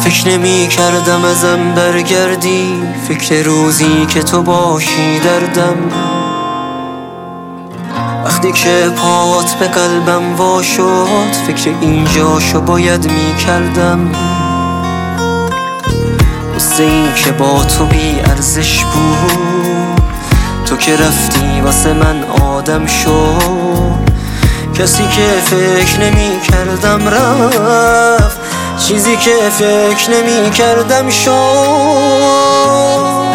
فکر نمی کردم ازم برگردی، فکر روزی که تو باشی دردم. وقتی که پات به قلبم وا شد، فکر اینجاشو باید می کردم. قصه ای که با تو بی ارزش بود، تو که رفتی واسه من آدم شد. کسی که فکر نمی کردم رفت، چیزی که فکر نمی کردم شد.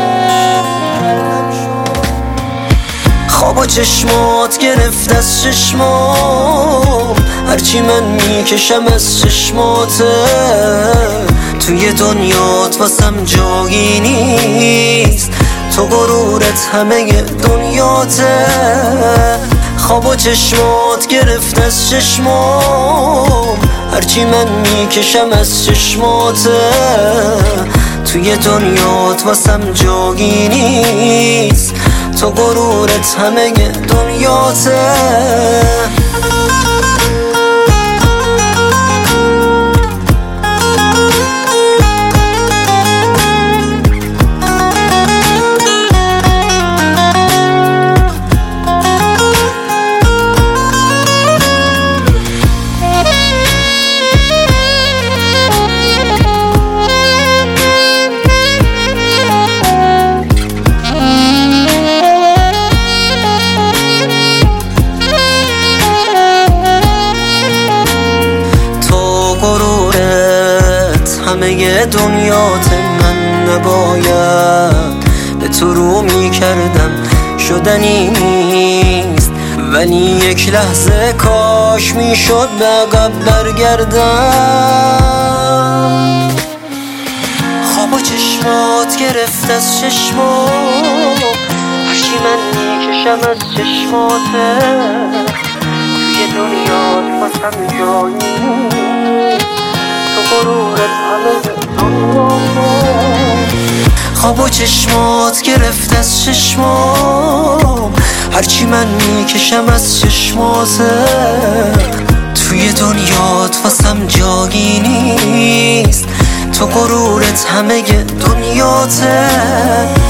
خوابا چشمات گرفت از چشمام، هرچی من میکشم از چشماته. توی دنیات واسم جایی نیست، تو غرورت همه دنیاته. خوابا چشمات گرفت از چشمام، هرچی من میکشم از چشماته. توی دنیات واسم جایی نیست، تو غرورت همه دنیاته. همه دنیات من نباید به تو رو می کردم، شدنی نیست. ولی یک لحظه کاش می شد به عقب برگردم. خوابا چشمات گرفت از چشمام، هرچی من می کشم از چشماته. توی دنیات واسم جایی نیست، تو غرورت همه دنیاته. خوابا چشمات گرفت از چشمام، هرچی من میکشم از چشماته. توی دنیات واسم جایی نیست، تو غرورت همه دنیاته.